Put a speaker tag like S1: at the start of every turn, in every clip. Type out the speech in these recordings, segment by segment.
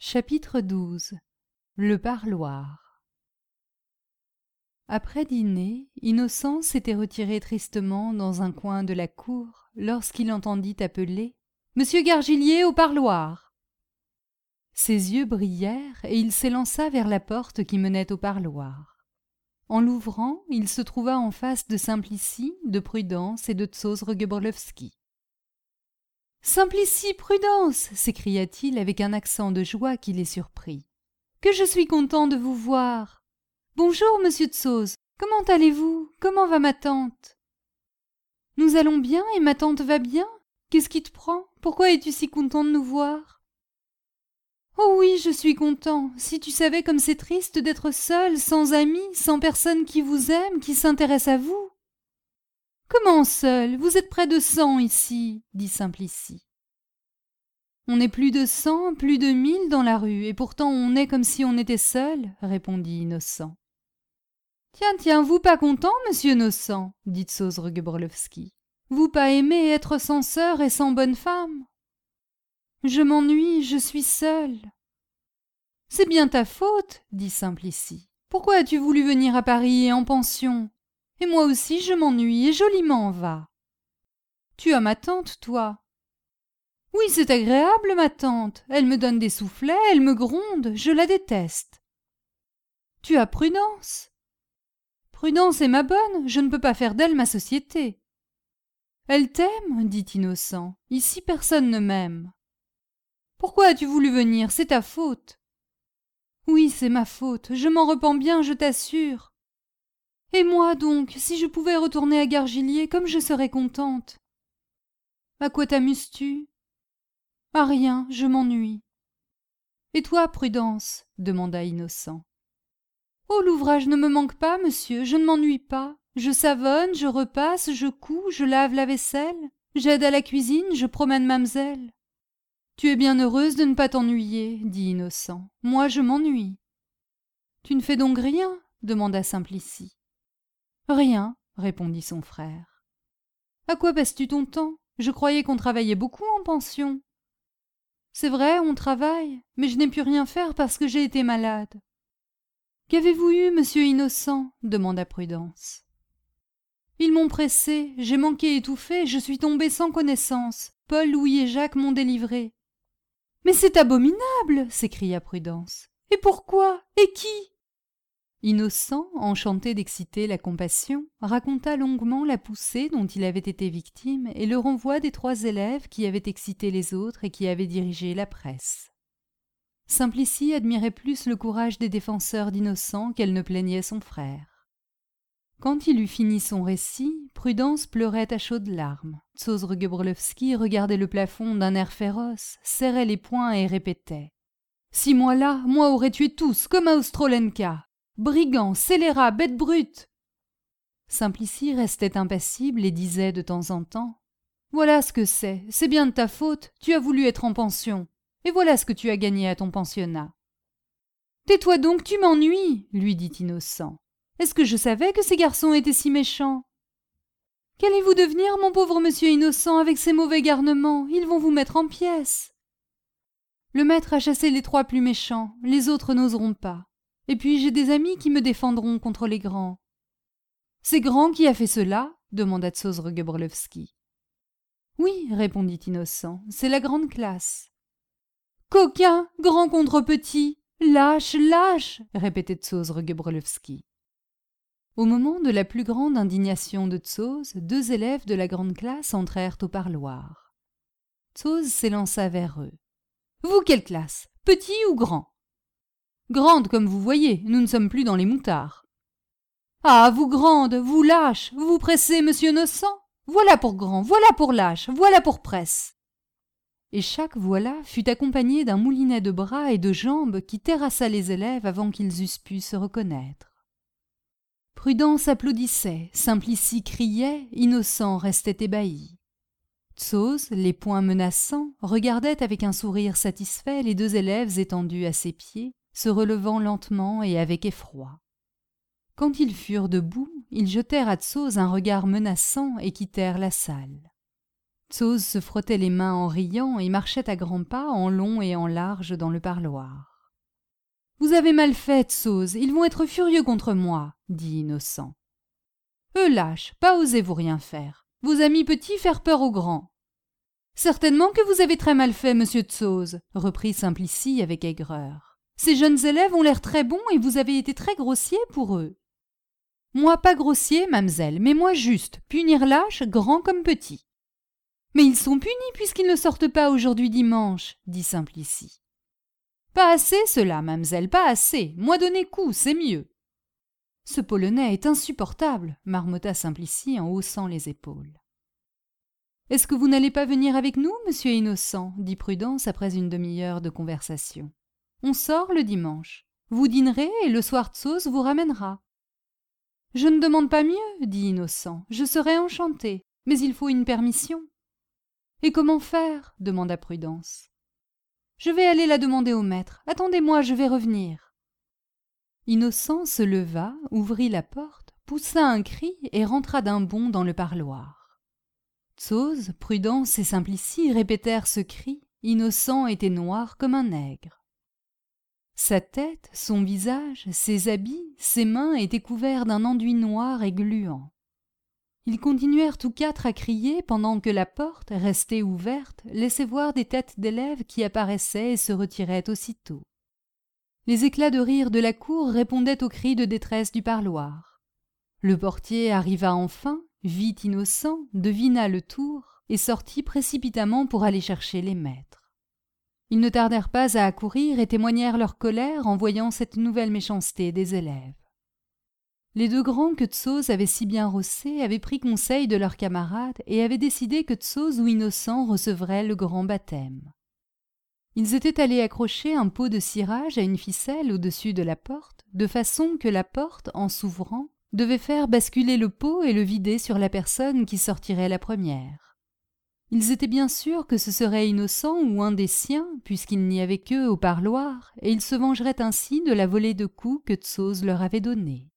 S1: Chapitre 12. Le parloir. Après dîner, Innocent s'était retiré tristement dans un coin de la cour lorsqu'il entendit appeler « Monsieur Gargillier au parloir !» Ses yeux brillèrent et il s'élança vers la porte qui menait au parloir. En l'ouvrant, il se trouva en face de Simplici, de Prudence et de Tzos-Roguebrlowski. « Simplici, Prudence !» s'écria-t-il avec un accent de joie qui les surprit. « Que je suis content de vous voir ! Bonjour, monsieur Tzos, comment allez-vous? Comment va ma tante? »« Nous allons bien et ma tante va bien? Qu'est-ce qui te prend? Pourquoi es-tu si content de nous voir? »« Oh oui, je suis content. Si tu savais comme c'est triste d'être seul, sans amis, sans personne qui vous aime, qui s'intéresse à vous. »« Comment seul? Vous êtes près de 100 ici, dit Simplici. »« On est plus de 100, plus de 1000 dans la rue, et pourtant on est comme si on était seul, répondit Innocent. Tiens, vous pas content, monsieur Innocent, dit Tzos-Roguebrlowski. Vous pas aimé être sans sœur et sans bonne femme? Je m'ennuie, je suis seul. C'est bien ta faute, dit Simplici. Pourquoi as-tu voulu venir à Paris et en pension? Et moi aussi je m'ennuie et joliment va. Tu as ma tante, toi. Oui, c'est agréable, ma tante. Elle me donne des soufflets, elle me gronde, je la déteste. Tu as Prudence. Prudence est ma bonne, je ne peux pas faire d'elle ma société. Elle t'aime, dit Innocent. Ici personne ne m'aime. Pourquoi as-tu voulu venir? C'est ta faute. Oui, c'est ma faute, je m'en repens bien, je t'assure. Et moi donc, si je pouvais retourner à Gargillier, comme je serais contente. À quoi t'amuses-tu? À rien, je m'ennuie. Et toi, Prudence? Demanda Innocent. Oh, l'ouvrage ne me manque pas, monsieur, je ne m'ennuie pas. Je savonne, je repasse, je couds, je lave la vaisselle, j'aide à la cuisine, je promène mamselle. Tu es bien heureuse de ne pas t'ennuyer, dit Innocent. Moi, je m'ennuie. Tu ne fais donc rien? Demanda Simplici. Rien, répondit son frère. À quoi passes-tu ton temps? Je croyais qu'on travaillait beaucoup en pension. C'est vrai, on travaille, mais je n'ai pu rien faire parce que j'ai été malade. Qu'avez-vous eu, monsieur Innocent? Demanda Prudence. Ils m'ont pressé, j'ai manqué étouffée, je suis tombée sans connaissance. Paul, Louis et Jacques m'ont délivrée. Mais c'est abominable, s'écria Prudence. Et pourquoi? Et qui? Innocent, enchanté d'exciter la compassion, raconta longuement la poussée dont il avait été victime et le renvoi des 3 élèves qui avaient excité les autres et qui avaient dirigé la presse. Simplici admirait plus le courage des défenseurs d'Innocent qu'elle ne plaignait son frère. Quand il eut fini son récit, Prudence pleurait à chaudes larmes. Tzos-Roguebrlowski regardait le plafond d'un air féroce, serrait les poings et répétait « Si moi là, moi aurais tué tous, comme à Ostrolenka. Brigands, scélérats, bêtes brutes !» Simplici restait impassible et disait de temps en temps « Voilà ce que c'est bien de ta faute, tu as voulu être en pension, et voilà ce que tu as gagné à ton pensionnat. »« Tais-toi donc, tu m'ennuies, lui dit Innocent. Est-ce que je savais que ces garçons étaient si méchants? Qu'allez-vous devenir, mon pauvre monsieur Innocent, avec ces mauvais garnements? Ils vont vous mettre en pièces. Le maître a chassé les 3 plus méchants, les autres n'oseront pas. Et puis j'ai des amis qui me défendront contre les grands. »« C'est grand qui a fait cela? Demanda Tzos-Roguebrlowski. Oui, répondit Innocent, c'est la grande classe. Coquin, grand contre petit, lâche, lâche, répétait Tzos-Roguebrlowski. Au moment de la plus grande indignation de Tzos, 2 élèves de la grande classe entrèrent au parloir. Tzos s'élança vers eux. Vous, quelle classe? Petit ou grand? Grande, comme vous voyez, nous ne sommes plus dans les moutards. Ah, vous grande, vous lâche, vous vous pressez, monsieur Innocent? Voilà pour grand, voilà pour lâche, voilà pour presse. Et chaque voilà fut accompagné d'un moulinet de bras et de jambes qui terrassa les élèves avant qu'ils eussent pu se reconnaître. Prudence applaudissait, Simplici criait, Innocent restait ébahi. Tzos, les poings menaçants, regardait avec un sourire satisfait les 2 élèves étendus à ses pieds, se relevant lentement et avec effroi. Quand ils furent debout, ils jetèrent à Tzos un regard menaçant et quittèrent la salle. Tzose se frottait les mains en riant et marchait à grands pas en long et en large dans le parloir. « Vous avez mal fait, Tzose, ils vont être furieux contre moi, dit Innocent. Eux lâches, pas osez vous rien faire. Vos amis petits faire peur aux grands. Certainement que vous avez très mal fait, monsieur Tzose, reprit Simplicie avec aigreur. Ces jeunes élèves ont l'air très bons et vous avez été très grossier pour eux. Moi pas grossier, mamselle, mais moi juste, punir lâche, grand comme petit. Mais ils sont punis puisqu'ils ne sortent pas aujourd'hui dimanche, dit Simplicie. Pas assez cela, mamselle, pas assez. Moi donner coup, c'est mieux. Ce Polonais est insupportable, marmotta Simplicie en haussant les épaules. Est-ce que vous n'allez pas venir avec nous, monsieur Innocent, dit Prudence après une demi-heure de conversation. On sort le dimanche. Vous dînerez et le soir Tzose vous ramènera. Je ne demande pas mieux, dit Innocent. Je serais enchanté, mais il faut une permission. Et comment faire demanda Prudence. Je vais aller la demander au maître. Attendez-moi, je vais revenir. Innocent se leva, ouvrit la porte, poussa un cri et rentra d'un bond dans le parloir. Tzose, Prudence et Simplicie répétèrent ce cri. Innocent était noir comme un nègre. Sa tête, son visage, ses habits, ses mains étaient couverts d'un enduit noir et gluant. Ils continuèrent tous quatre à crier pendant que la porte, restée ouverte, laissait voir des têtes d'élèves qui apparaissaient et se retiraient aussitôt. Les éclats de rire de la cour répondaient aux cris de détresse du parloir. Le portier arriva enfin, vit Innocent, devina le tour et sortit précipitamment pour aller chercher les maîtres. Ils ne tardèrent pas à accourir et témoignèrent leur colère en voyant cette nouvelle méchanceté des élèves. Les deux grands que Tzose avait si bien rossés avaient pris conseil de leurs camarades et avaient décidé que Tzose ou Innocent recevraient le grand baptême. Ils étaient allés accrocher un pot de cirage à une ficelle au-dessus de la porte, de façon que la porte, en s'ouvrant, devait faire basculer le pot et le vider sur la personne qui sortirait la première. Ils étaient bien sûrs que ce serait Innocent ou un des siens, puisqu'il n'y avait qu'eux au parloir, et ils se vengeraient ainsi de la volée de coups que Tzose leur avait donnée.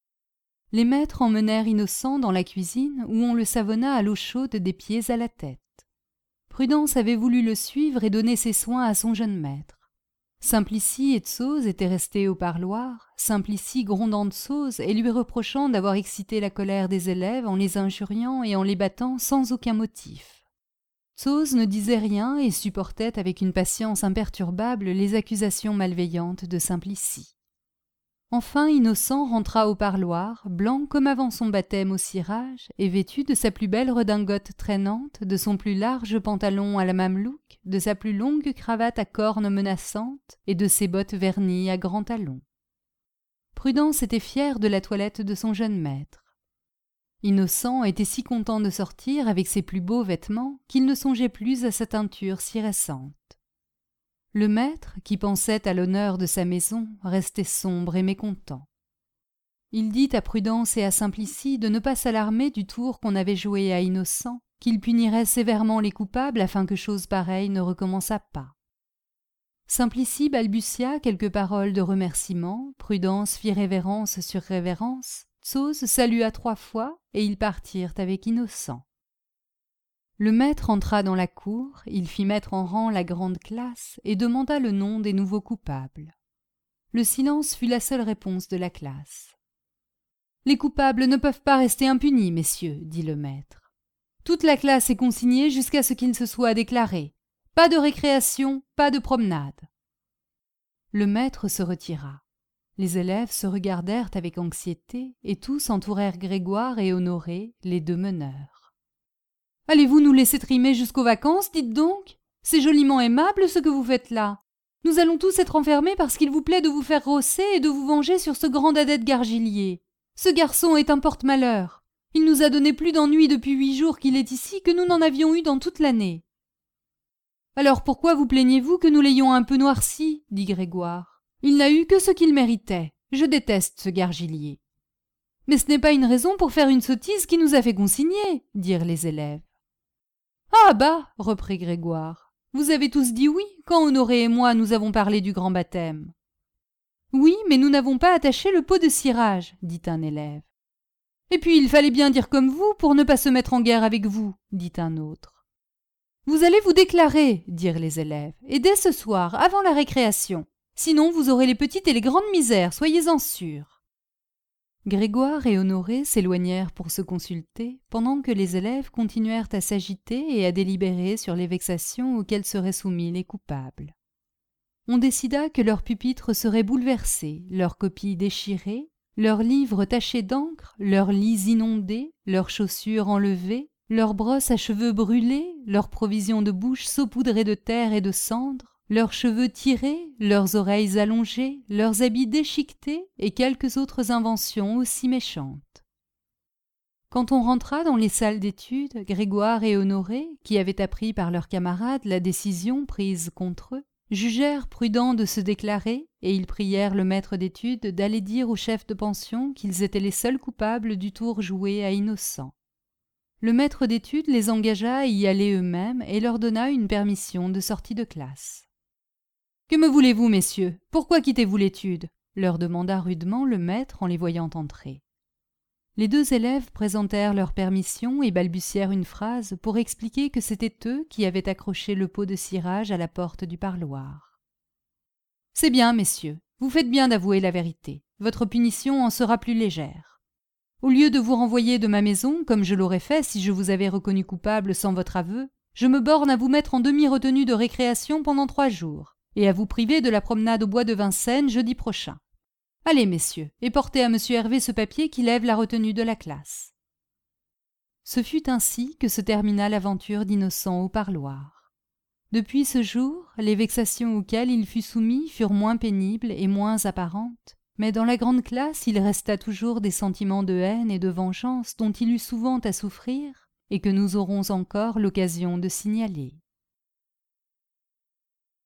S1: Les maîtres emmenèrent Innocent dans la cuisine où on le savonna à l'eau chaude des pieds à la tête. Prudence avait voulu le suivre et donner ses soins à son jeune maître. Simplicie et Tzose étaient restés au parloir, Simplicie grondant Tzose et lui reprochant d'avoir excité la colère des élèves en les injuriant et en les battant sans aucun motif. Tzose ne disait rien et supportait avec une patience imperturbable les accusations malveillantes de Simplicie. Enfin Innocent rentra au parloir, blanc comme avant son baptême au cirage, et vêtu de sa plus belle redingote traînante, de son plus large pantalon à la mamelouk, de sa plus longue cravate à cornes menaçantes et de ses bottes vernies à grands talons. Prudence était fière de la toilette de son jeune maître. Innocent était si content de sortir avec ses plus beaux vêtements qu'il ne songeait plus à sa teinture si récente. Le maître, qui pensait à l'honneur de sa maison, restait sombre et mécontent. Il dit à Prudence et à Simplicie de ne pas s'alarmer du tour qu'on avait joué à Innocent, qu'il punirait sévèrement les coupables afin que chose pareille ne recommençât pas. Simplicie balbutia quelques paroles de remerciement, Prudence fit révérence sur révérence, Tzose salua 3 fois et ils partirent avec Innocent. Le maître entra dans la cour, il fit mettre en rang la grande classe et demanda le nom des nouveaux coupables. Le silence fut la seule réponse de la classe. « Les coupables ne peuvent pas rester impunis, messieurs, dit le maître. Toute la classe est consignée jusqu'à ce qu'il se soit déclaré. Pas de récréation, pas de promenade. » Le maître se retira. Les élèves se regardèrent avec anxiété et tous entourèrent Grégoire et Honoré, les 2 meneurs. « Allez-vous nous laisser trimer jusqu'aux vacances, dites donc? C'est joliment aimable ce que vous faites là. Nous allons tous être enfermés parce qu'il vous plaît de vous faire rosser et de vous venger sur ce grand dadais de Gargillier. Ce garçon est un porte-malheur. Il nous a donné plus d'ennuis depuis 8 jours qu'il est ici que nous n'en avions eu dans toute l'année. »« Alors pourquoi vous plaignez-vous que nous l'ayons un peu noirci ?» dit Grégoire. « Il n'a eu que ce qu'il méritait. Je déteste ce Gargillier. »« Mais ce n'est pas une raison pour faire une sottise qui nous a fait consigner, » dirent les élèves. « Ah bah !» reprit Grégoire. « Vous avez tous dit oui quand Honoré et moi nous avons parlé du grand baptême. »« Oui, mais nous n'avons pas attaché le pot de cirage, » dit un élève. « Et puis il fallait bien dire comme vous pour ne pas se mettre en guerre avec vous, » dit un autre. Vous allez vous déclarer, dirent les élèves, et dès ce soir, avant la récréation. Sinon, vous aurez les petites et les grandes misères, soyez-en sûrs. Grégoire et Honoré s'éloignèrent pour se consulter, pendant que les élèves continuèrent à s'agiter et à délibérer sur les vexations auxquelles seraient soumis les coupables. On décida que leur pupitre serait bouleversé, leurs copies déchirées, leurs livres tachés d'encre, leurs lits inondés, leurs chaussures enlevées, leurs brosses à cheveux brûlées, leurs provisions de bouche saupoudrées de terre et de cendres, leurs cheveux tirés, leurs oreilles allongées, leurs habits déchiquetés et quelques autres inventions aussi méchantes. Quand on rentra dans les salles d'études, Grégoire et Honoré, qui avaient appris par leurs camarades la décision prise contre eux, jugèrent prudent de se déclarer, et ils prièrent le maître d'études d'aller dire au chef de pension qu'ils étaient les seuls coupables du tour joué à Innocent. Le maître d'études les engagea à y aller eux-mêmes et leur donna une permission de sortie de classe. « Que me voulez-vous, messieurs? Pourquoi quittez-vous l'étude » leur demanda rudement le maître en les voyant entrer. Les deux élèves présentèrent leur permission et balbutièrent une phrase pour expliquer que c'étaient eux qui avaient accroché le pot de cirage à la porte du parloir. « C'est bien, messieurs, vous faites bien d'avouer la vérité. Votre punition en sera plus légère. Au lieu de vous renvoyer de ma maison, comme je l'aurais fait si je vous avais reconnu coupable sans votre aveu, je me borne à vous mettre en demi-retenue de récréation pendant 3 jours, et à vous priver de la promenade au bois de Vincennes jeudi prochain. Allez, messieurs, et portez à M. Hervé ce papier qui lève la retenue de la classe. » Ce fut ainsi que se termina l'aventure d'Innocent au parloir. Depuis ce jour, les vexations auxquelles il fut soumis furent moins pénibles et moins apparentes, mais dans la grande classe il resta toujours des sentiments de haine et de vengeance dont il eut souvent à souffrir et que nous aurons encore l'occasion de signaler.